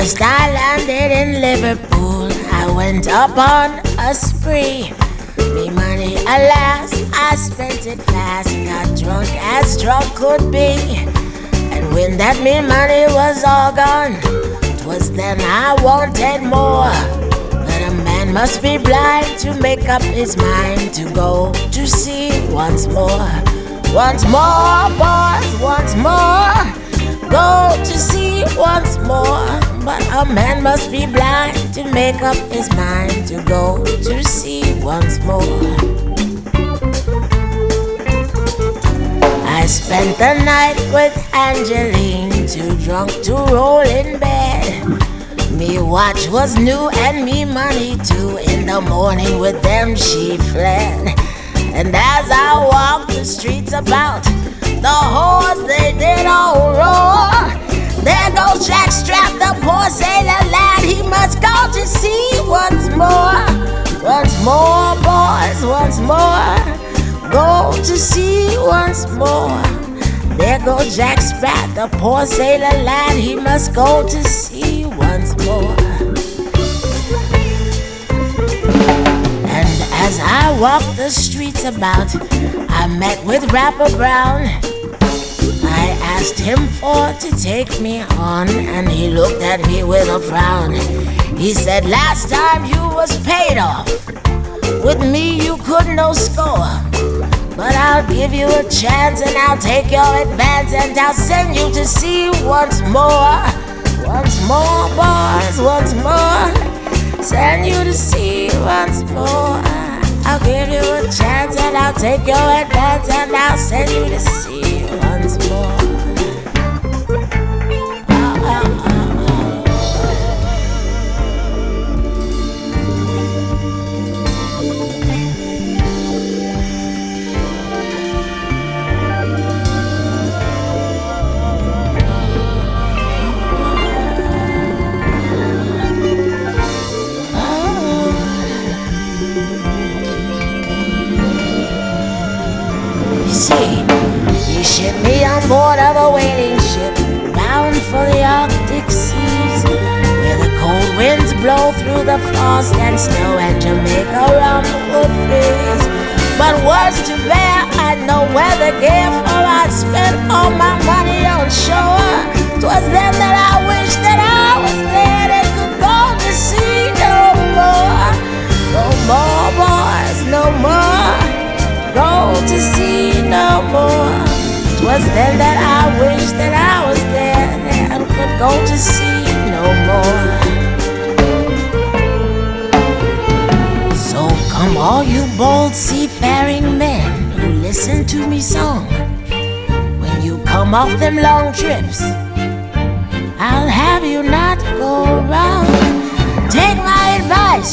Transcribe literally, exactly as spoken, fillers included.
First I landed in Liverpool, I went up on a spree. Me money, alas, I spent it fast, got drunk as drunk could be. And when that me money was all gone, 'twas then I wanted more. But a man must be blind to make up his mind to go to sea once more. Once more, boys, once more, go to sea once more. But a man must be blind to make up his mind to go to sea once more. I spent the night with Angeline, too drunk to roll in bed. Me watch was new and me money too. In the morning with them she fled. And as I walked the streets about, the whores they did all roar. There goes Jack Strapped, the poor sailor lad, he must go to sea once more. Once more, boys, once more, go to sea once more. There goes Jack Strapped, the poor sailor lad, he must go to sea once more. And as I walked the streets about, I met with Rapper Brown. I asked him for to take me on, and he looked at me with a frown. He said, last time you was paid off, with me you could no score. But I'll give you a chance and I'll take your advance, and I'll send you to sea once more. Once more, boys, once more, send you to sea once more. I'll give you a chance and I'll take your advance, and I'll send you to sea once more. Oh, oh, oh. He shipped me on board of a whaling ship, bound for the Arctic seas, where the cold winds blow through the frost and snow, and Jamaica rum would freeze. But worse to bear, I no weather gear, for I spent all my money on shore. 'Twas then that I wished that I was dead and could go to sea no more. No more, boys, no more, go to sea no more. 'Twas then that I wished that I was dead and could go to sea no more. So come all you bold seafaring men who listen to me song. When you come off them long trips, I'll have you not go round. Take my advice,